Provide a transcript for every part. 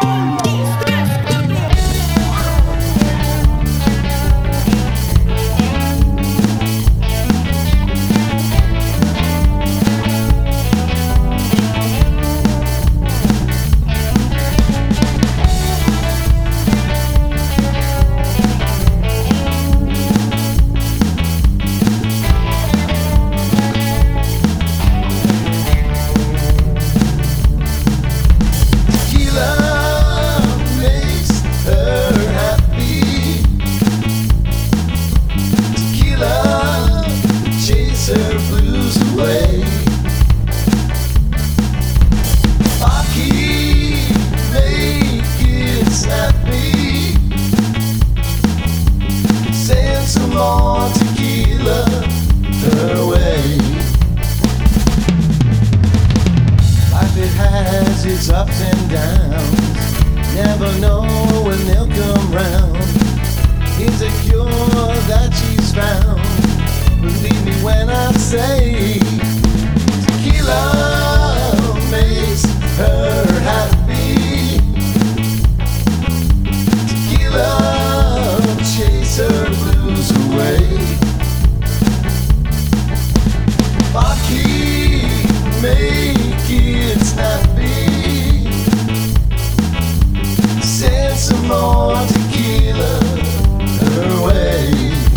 Its ups and downs, never know when they'll come round. It's a cure that she's found. Believe me when I say tequila makes her happy. Tequila chase her blues away. Vodka make it snappy. Send some more tequila her way.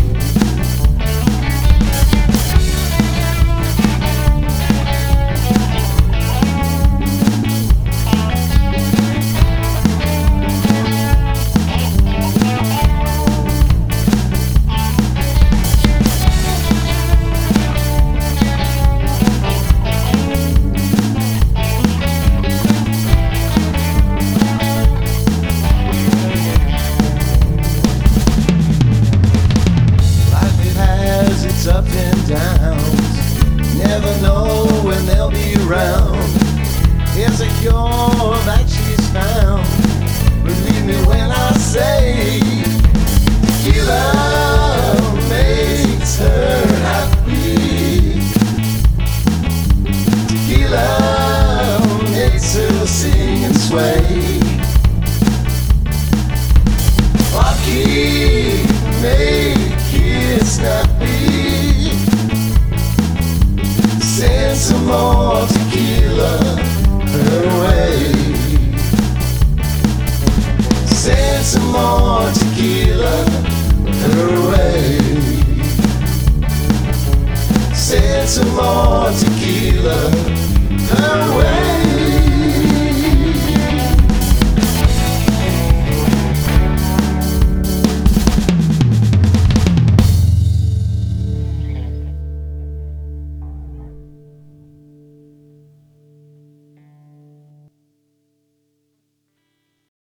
Ups and downs, never know when they'll be around. It's a cure that she's found. Believe me when I say tequila makes her happy. Tequila makes her sing and sway.